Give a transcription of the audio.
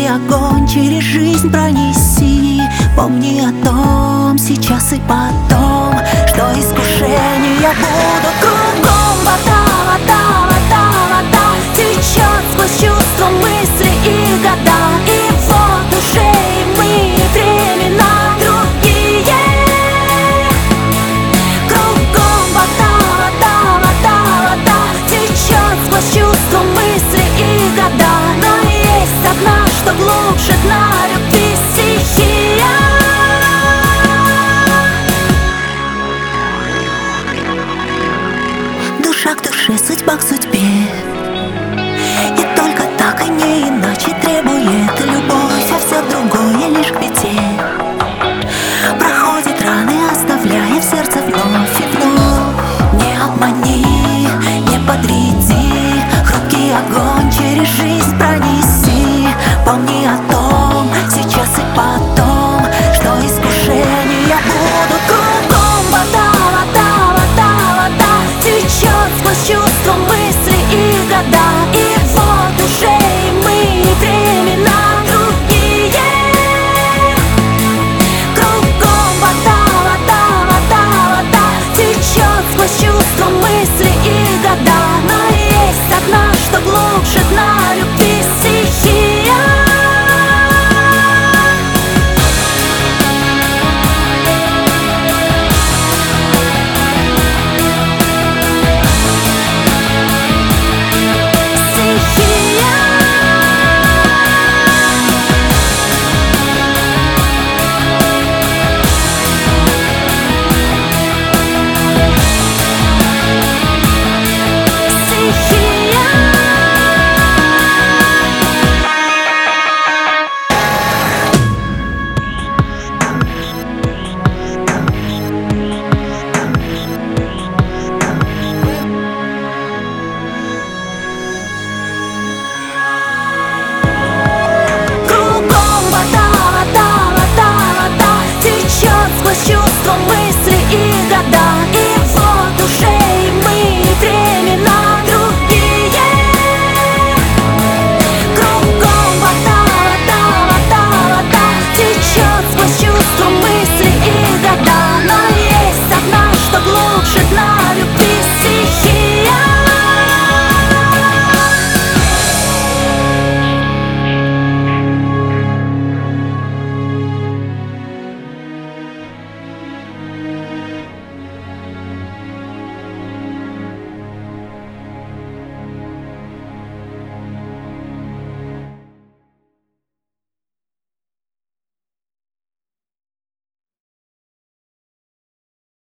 Хрупкий огонь через жизнь пронеси. Помни о том сейчас и потом, что искушения будут кругом. Вода, вода, вода, вода течет сквозь чувства, мысли и года. И вот уже и мы, времена другие. Кругом вода, вода, вода, вода течет сквозь чувства, мысли и года. Но есть одна, что глубже дна, любви стихия. Душа к душе, судьба к судьбе, и только так и не иначе требует любовь, а все другое лишь к беде. Проходит раны, оставляя в сердце вновь и вновь. Не обмани, не подведи, хрупкий огонь через жизнь пронеси. Помни о том,